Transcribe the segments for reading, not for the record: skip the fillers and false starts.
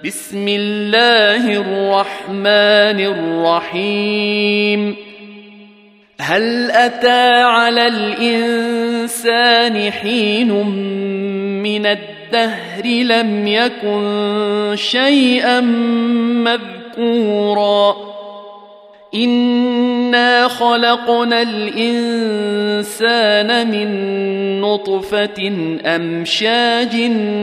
بسم الله الرحمن الرحيم هل أتى على الإنسان حين من الدهر لم يكن شيئا مذكورا إنا خلقنا الإنسان من نطفة أمشاج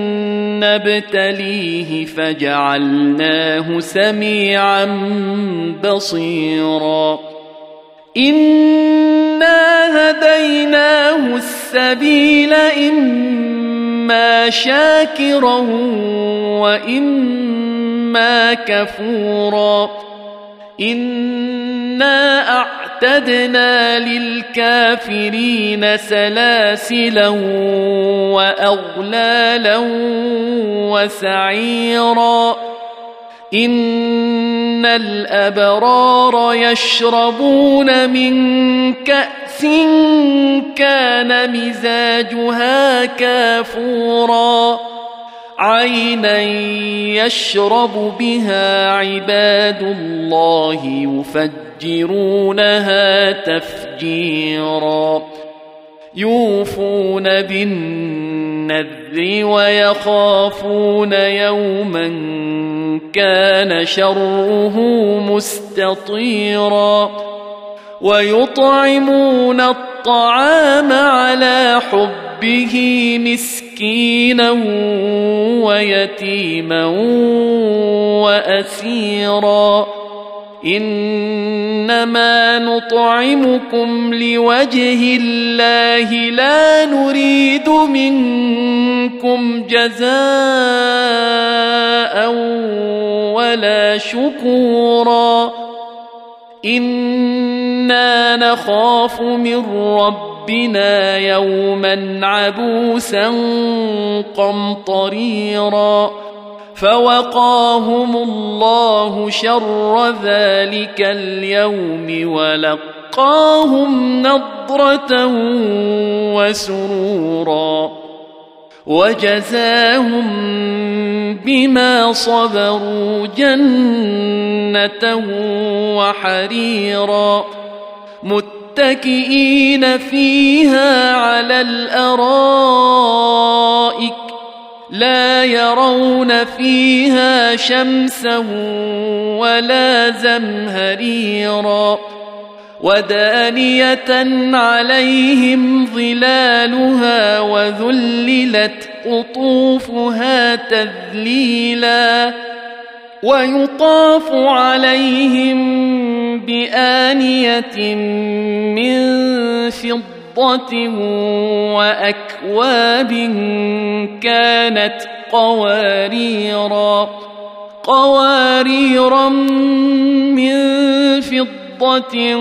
نبتليه فجعلناه سميعا بصيرا إنا هديناه السبيل إما شاكرا وإما كفورا إنا أعتدنا للكافرين سلاسلا وأغلالا وسعيرا إن الأبرار يشربون من كأس كان مزاجها كافورا عينا يشرب بها عباد الله يفجرونها تفجيرا يوفون بالنذر ويخافون يوما كان شره مستطيرا ويطعمون الطعام على حبه مسكينا ويتيما وأسيرا إنما نطعمكم لوجه الله لا نريد منكم جزاء ولا شكورا إنا نخاف من ربنا يوما عبوسا قمطريرا فوقاهم الله شر ذلك اليوم ولقاهم نضرة وسرورا وجزاهم بما صبروا جنة وحريرا متكئين فيها على الأرائك لا يرون فيها شمسا ولا زمهريرا ودانية عليهم ظلالها وذللت قطوفها تذليلا ويطاف عليهم بآنية من فضة وأكواب كانت قواريرا من فضة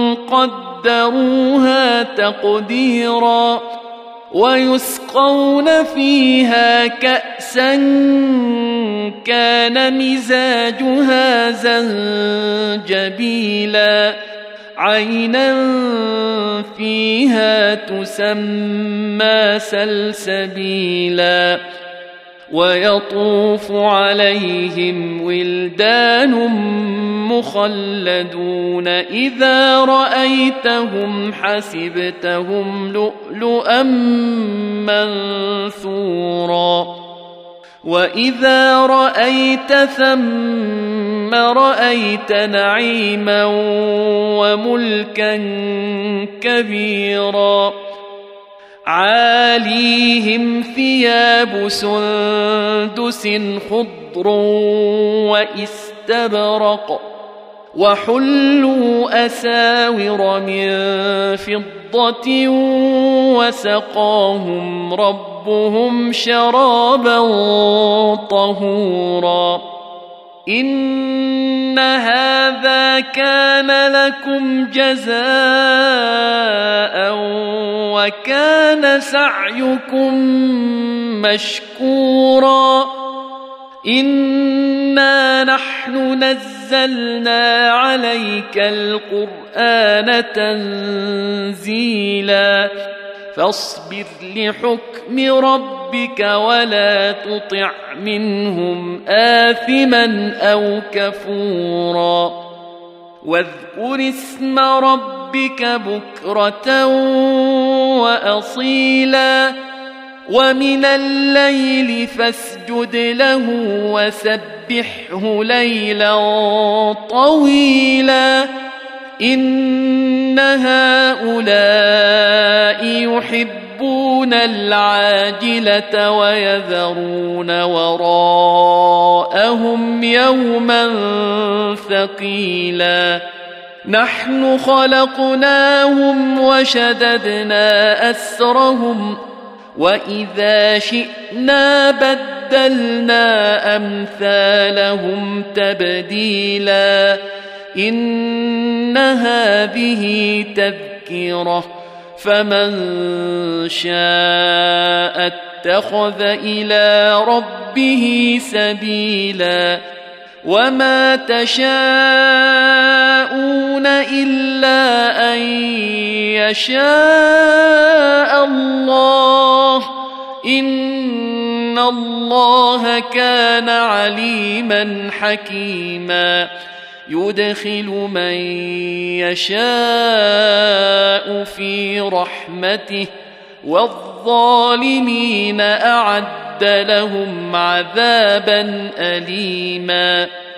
قدروها تقديرا ويسقون فيها كأسا كان مزاجها زنجبيلا عينا فيها تسمى سلسبيلا ويطوف عليهم ولدان مخلدون إذا رأيتهم حسبتهم لؤلؤا منثورا وإذا رأيت ثم رأيت نعيما وملكا كبيرا عاليهم ثياب سندس خضر واستبرق وحلوا أساور من فضة وسقاهم ربهم شرابا طهورا إن هذا كان لكم جزاء وكان سعيكم مشكورا إنا نحن نزلنا عليك القرآن تنزيلا فاصبر لحكم ربك ولا تطع منهم آثما أو كفورا واذكر اسم ربك بكرة وأصيلا ومن الليل فاسجد له وسبحه ليلا طويلا إن هؤلاء يحبون العاجلة ويذرون وراءهم يوما ثقيلا نحن خلقناهم وشددنا أسرهم وإذا شئنا بدلنا أمثالهم تبديلا إن هذه تذكرة فمن شاء اتخذ إلى ربه سبيلا وما تشاءون إلا أن يشاء الله إن الله كان عليما حكيما يدخل من يشاء في رحمته والظالمين أعد لهم عذابا أليما